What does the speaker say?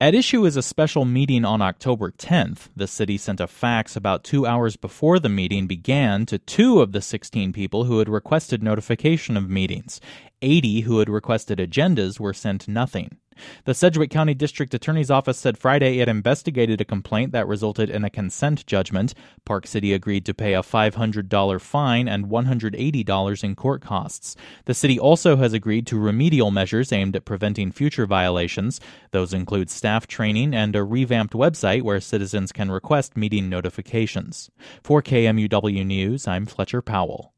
At issue is a special meeting on October 10th. The city sent a fax about 2 hours before the meeting began to 2 of the 16 people who had requested notification of meetings. 80 who had requested agendas were sent nothing. The Sedgwick County District Attorney's Office said Friday it investigated a complaint that resulted in a consent judgment. Park City agreed to pay a $500 fine and $180 in court costs. The city also has agreed to remedial measures aimed at preventing future violations. Those include staff training and a revamped website where citizens can request meeting notifications. For KMUW News, I'm Fletcher Powell.